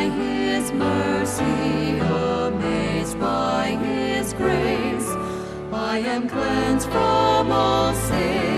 His mercy, amazed by His grace, I am cleansed from all sin.